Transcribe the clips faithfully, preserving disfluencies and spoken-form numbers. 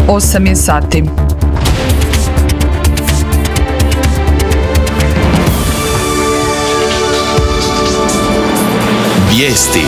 osam je sati. Vijesti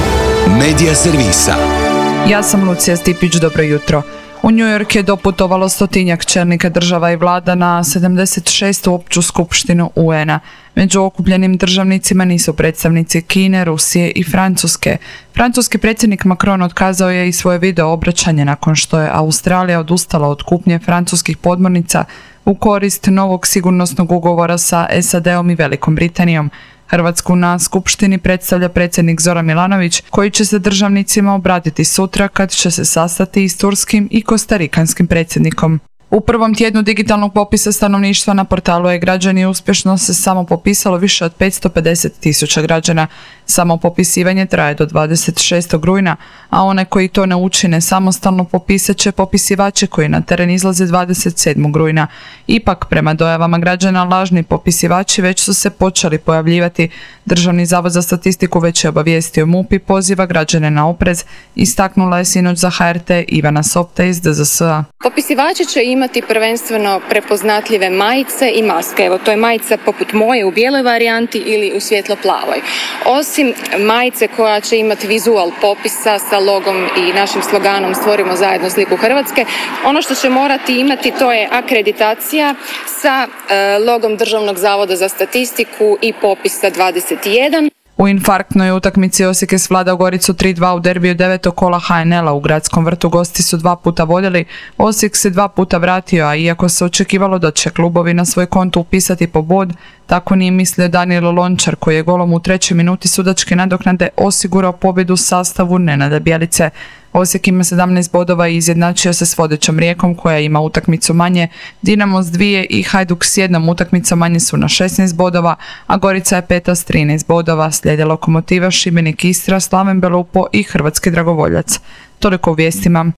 Medija servisa. Ja sam Lucija Stipić, dobro jutro. U New York je doputovalo stotinjak čelnika država i vlada na sedamdeset šestu opću skupštinu U N-a. Među okupljenim državnicima nisu predstavnici Kine, Rusije i Francuske. Francuski predsjednik Macron otkazao je i svoje video obraćanje nakon što je Australija odustala od kupnje francuskih podmornica u korist novog sigurnosnog ugovora sa S A D-om i Velikom Britanijom. Hrvatsku na skupštini predstavlja predsjednik Zoran Milanović, koji će se državnicima obratiti sutra kad će se sastati i s turskim i kostarikanskim predsjednikom. U prvom tjednu digitalnog popisa stanovništva na portalu e-građani uspješno se samo popisalo više od petsto pedeset tisuća građana. Samo popisivanje traje do dvadeset šestog rujna, a one koji to ne učine samostalno popisat će popisivači koji na teren izlaze dvadeset sedmog rujna. Ipak, prema dojavama građana, lažni popisivači već su se počeli pojavljivati. Državni zavod za statistiku već je obavijestio MUP i poziva građane na oprez, istaknula je sinoć za H R T Ivana Sopta iz D Z S A. Popisivači će imati prvenstveno prepoznatljive majice i maske. Evo, to je majica poput moje u bijeloj varijanti ili u svjetlo-plavoj. Osim majice koja će imati vizual popisa sa logom i našim sloganom Stvorimo zajedno sliku Hrvatske, ono što će morati imati to je akreditacija sa e, logom Državnog zavoda za statistiku i popisa dvadeset jedan. U infarktnoj utakmici Osijek je svladao Goricu tri dva u derbiju devetog kola H N L-a u Gradskom vrtu. Gosti su dva puta vodili, Osijek se dva puta vratio, a iako se očekivalo da će klubovi na svoj konto upisati po bod, tako nije mislio Danijel Lončar, koji je golom u trećoj minuti sudačke nadoknade osigurao pobjedu u sastavu Nenada Bjelice. Osijek ima sedamnaest bodova i izjednačio se s vodećom Rijekom, koja ima utakmicu manje. Dinamo s dvije i Hajduk s jednom utakmicom manje su na šesnaest bodova, a Gorica je peta s trinaest bodova. Slijede Lokomotiva, Šibenik, Istra, Slaven Belupo i Hrvatski Dragovoljac. Toliko u vijestima.